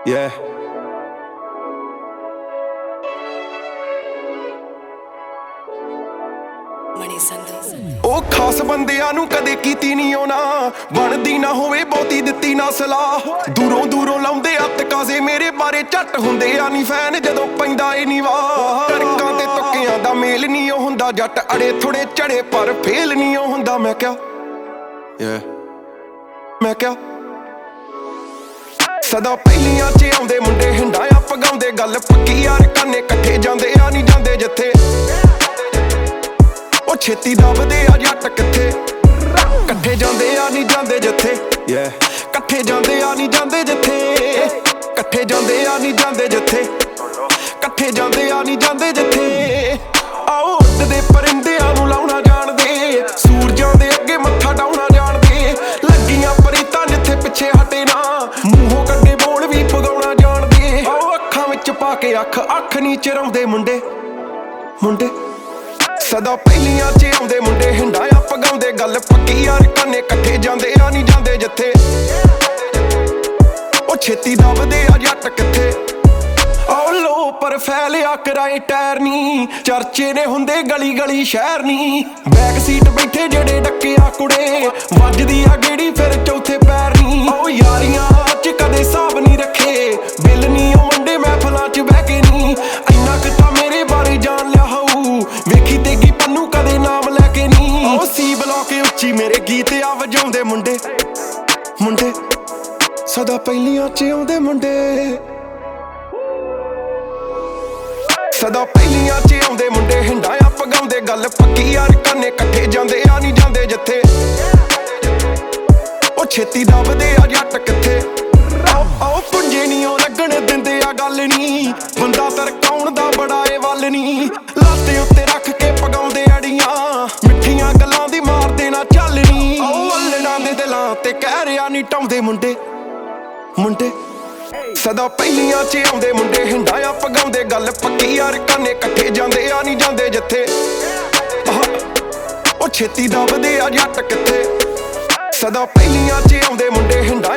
Yeah. ਉਹ ਖਾਸ ਬੰਦਿਆਂ ਨੂੰ ਕਦੇ ਕੀਤੀ ਨਹੀਂ ਹੋਣਾ, ਬਣਦੀ ਨਾ ਹੋਵੇ ਬਹੁਤੀ ਦਿੱਤੀ ਨਾ ਸਲਾਹ। ਦੂਰੋਂ ਦੂਰੋਂ ਲਾਉਂਦੇ ਆ ਤਕਾਜ਼ੇ ਮੇਰੇ ਬਾਰੇ, ਝੱਟ ਹੁੰਦੇ ਆ ਨੀ ਫੈਨ ਜਦੋਂ ਪੈਂਦਾ ਏ ਨੀ ਵਾਹ। ਟਰਕਾਂ ਤੇ ਤੁੱਕਿਆਂ ਦਾ ਮੇਲ ਨਹੀਂ ਉਹ ਹੁੰਦਾ, ਜੱਟ ਅੜੇ ਥੋੜੇ ਚੜੇ ਪਰ ਫੇਲ ਨਹੀਂ ਉਹ ਹੁੰਦਾ। ਮੈਂ ਕਿਹਾ ਮੈਂ ਕਿਹਾ ਸਦਾ ਪਹਿਲੀਆਂ 'ਚ ਆਉਂਦੇ ਮੁੰਡੇ ਹਿੰਡਾਇਆ ਪਗਾਉਂਦੇ, ਗੱਲ ਪੱਕੀ ਯਾਰ ਕਾਨੇ ਇਕੱਠੇ ਜਾਂਦੇ ਆ ਨੀ ਜਾਂਦੇ ਜਿੱਥੇ। ਉਹ ਛੇਤੀ ਦੱਬਦੇ ਆ ਜੱਟ ਕਿੱਥੇ, ਇਕੱਠੇ ਜਾਂਦੇ ਆ ਨੀ ਜਾਂਦੇ ਜਿੱਥੇ। ਇਕੱਠੇ ਜਾਂਦੇ ਆ ਨੀ ਜਾਂਦੇ ਜਿੱਥੇ, ਇਕੱਠੇ ਜਾਂਦੇ ਆ ਨੀ ਜਾਂਦੇ ਜਿੱਥੇ, ਇਕੱਠੇ ਜਾਂਦੇ ਆ ਨੀ ਜਾਂਦੇ ਜਿੱਥੇ। ਆਓ ਉੱਡਦੇ ਪਰਿੰਦਿਆਂ ਨੂੰ ਲਾਉਣਾ ਜਾਣਦੇ, ਸੂਰਜਾਂ ਦੇ ਅੱਗੇ ਮੱਥਾ ਡਾਉਣਾ ਜਾਣਦੇ। ਲੱਗੀਆਂ ਪਰੀਤਾਂ ਜਿੱਥੇ ਪਿੱਛੇ ਹਟੇ ਨਾ, ਮੂੰਹੋਂ ਕੱਢੇ ਬੋਲ ਵੀ ਪਗਾਉਣਾ ਜਾਣਦੇ। ਆਓ ਅੱਖਾਂ ਵਿੱਚ ਪਾ ਕੇ ਅੱਖ ਨੀ ਚਿਰਾਉਂਦੇ ਮੁੰਡੇ ਮੁੰਡੇ। ਸਦਾ ਪਹਿਲੀਆਂ 'ਚ ਆਉਂਦੇ ਮੁੰਡੇ ਹਿੰਡਾਇਆ ਪਗਾਉਂਦੇ, ਗੱਲ ਪੱਕੀ ਯਾਰ ਕਾਨੇ ਇਕੱਠੇ ਜਾਂਦੇ ਆ ਨੀ ਜਾਂਦੇ ਜਿੱਥੇ। ਉਹ ਛੇਤੀ ਦੱਬਦੇ ਆ ਜੱਟ ਕਿੱਥੇ। ਆਓ ਲੋ ਪਰ ਫੈਲਿਆ ਕਰਾਏ ਟਾਇਰ ਨੀ, ਚਰਚੇ ਨੇ ਹੁੰਦੇ ਗਲੀ ਗਲੀ ਸ਼ਹਿਰ ਨੀ। ਬੈਕ ਸੀਟ ਬੈਠੇ ਜਿਹੜੇ ਡੱਕਿਆ ਕੁੜੇ, ਵੱਜਦੀ ਆ ਗੇੜੀ ਫਿਰ ਚੌਥੇ ਪੈਰ ਨੀ। ਆਓ ਯਾਰੀਆਂ 'ਚ ਕਦੇ ਹਿਸਾਬ ਨੀ ਰੱਖੇ, ਬਿੱਲ ਨੀ ਉਹ ਵੰਡੇ ਮਹਿਫਲਾਂ 'ਚ ਬਹਿ ਕੇ ਨੀ। ਇੰਨਾ ਕੁ ਤਾਂ ਮੇਰੇ ਬਾਰੇ ਜਾਣ ਲਿਆ ਹੋਊ, ਵੇਖੀ ਤੇਗੀ ਪੰਨੂ ਕਦੇ ਨਾਮ ਲੈ ਕੇ ਨੀ। ਉਹ ਸੀ ਬਲੌਕ ਉੱਚੀ ਮੇਰੇ ਗੀਤ ਆ ਵਜਾਉਂਦੇ ਮੁੰਡੇ ਮੁੰਡੇ। ਸਦਾ ਪਹਿਲੀਆਂ 'ਚ ਆਉਂਦੇ ਮੁੰਡੇ, ਸਦਾ ਪਹਿਲੀਆਂ 'ਚ ਆਉਂਦੇ ਮੁੰਡੇ ਹਿੰਡਾਇਆ ਪਗਾਉਂਦੇ, ਗੱਲ ਪੱਕੀ ਯਾਰ ਕਾਨੇ ਇਕੱਠੇ ਜਾਂਦੇ ਆ ਨੀ ਜਾਂਦੇ ਜਿੱਥੇ। ਉਹ ਛੇਤੀ ਦੱਬਦੇ ਆ ਜੱਟ ਕਿੱਥੇ। ਆਓ ਪੁੰਜੇ ਨੀ ਉਹ ਲੱਗਣ ਦਿੰਦੇ ਆ ਗੱਲ ਨੀ, ਬੰਦਾ ਤਰਕਾਉਣ ਦਾ ਬੜਾ ਏ ਵੱਲ ਨੀ। ਲਾਤੇ ਉੱਤੇ ਰੱਖ ਕੇ ਪਗਾਉਂਦੇ ਅੜੀਆਂ, ਮਿੱਠੀਆਂ ਗੱਲਾਂ ਦੀ ਮਾਰਦੇ ਨਾ ਚੱਲ ਨੀ। ਆਓ ਅੱਲੜਾਂ ਦੇ ਦਿਲਾਂ ਤੇ ਕਹਿ ਰਿਆ ਨੀ ਟਾਉਂਦੇ ਮੁੰਡੇ ਮੁੰਡੇ। ਸਦਾ ਪਹਿਲੀਆਂ 'ਚ ਆਉਂਦੇ ਮੁੰਡੇ ਹਿੰਡਾਇਆ ਪਗਾਉਂਦੇ, ਗੱਲ ਪੱਕੀ ਯਾਰ ਕਾਨੇ ਇਕੱਠੇ ਜਾਂਦੇ ਆ ਨੀ ਜਾਂਦੇ ਜਿੱਥੇ। ਉਹ ਛੇਤੀ ਦੱਬਦੇ ਆ ਜੱਟ ਕਿੱਥੇ। ਸਦਾ ਪਹਿਲੀਆਂ 'ਚ ਆਉਂਦੇ ਮੁੰਡੇ ਹਿੰਡਾਇਆ